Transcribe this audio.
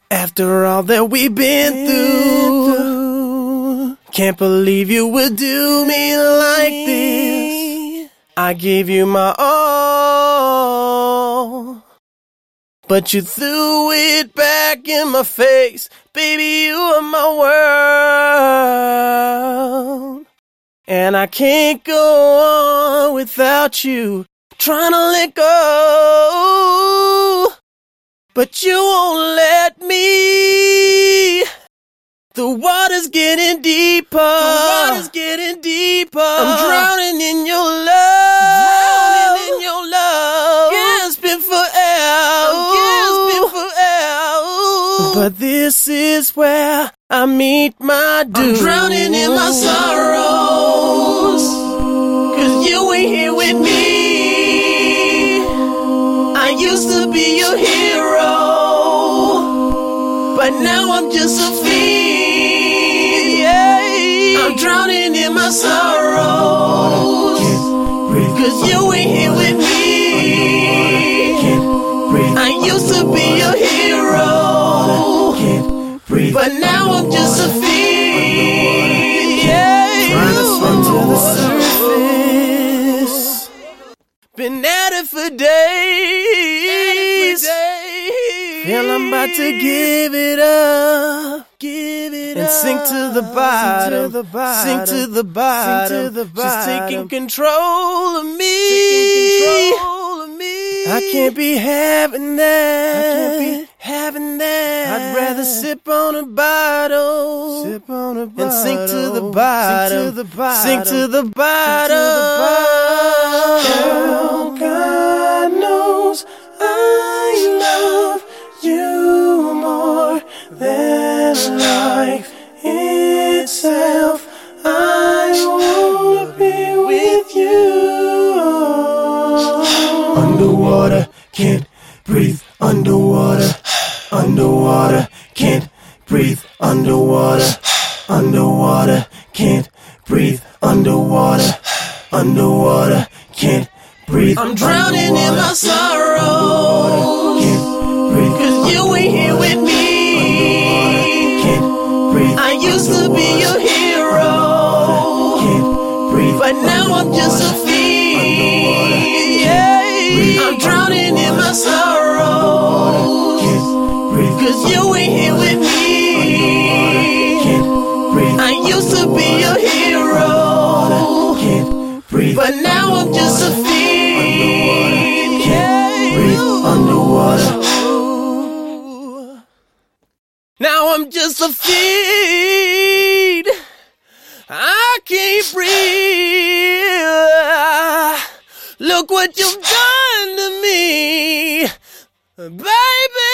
After all that we've been through, can't believe you would do me like this. I gave you my all, but you threw it back in my face. Baby, you are my world, and I can't go on without you. Trying to let go, but you won't let me. The water's getting deeper. I'm drowning in your love. Gasping for air. But this is where I meet my doom. I'm drowning in my sorrows, 'cause you ain't here with me. I used to be your hero, but now I'm just a fiend. Yeah. I'm drowning in my sorrows, 'cause you ain't here with me. I used to be your hero, but now I'm just a fiend. Yeah. Trying to swim to the surface, been at it for days. Feel I'm about to give it up, and sink to the bottom, She's taking control of me. I can't be having that. I'd rather sip on a bottle, and sink to the bottom, Girl, God knows I love you more than life itself. I wanna be with you. Underwater, can't breathe. Underwater, can't breathe. Underwater, can't breathe. Underwater, can't breathe. I'm drowning in my sorrows, can't breathe. 'Cause you ain't here with me. Can't breathe. I used to be your hero, can't breathe. But now I'm just a fiend. Yeah. I'm drowning in my sorrows, can't breathe. 'Cause you ain't here with me. Can't breathe. I used to be your hero, can't breathe. But now I'm just a fiend. Can't breathe. Underwater. Now I'm just a fiend. I can't breathe. Look what you've done to me, baby.